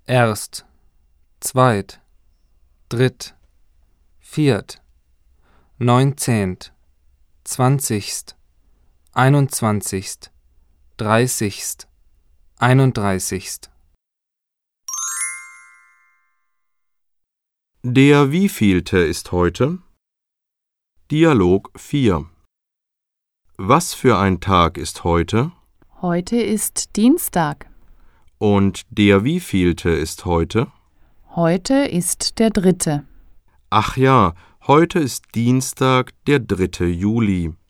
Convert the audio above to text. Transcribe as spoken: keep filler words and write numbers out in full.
erst, zweit, dritt, viert, neunzehnt, zwanzigst, einundzwanzigst, dreißigst, einunddreißigst. Der wievielte ist heute? Dialog vier. Was für ein Tag ist heute? Heute ist Dienstag. Und der wievielte ist heute? Heute ist der dritte. Ach ja, heute ist Dienstag, der dritte Juli.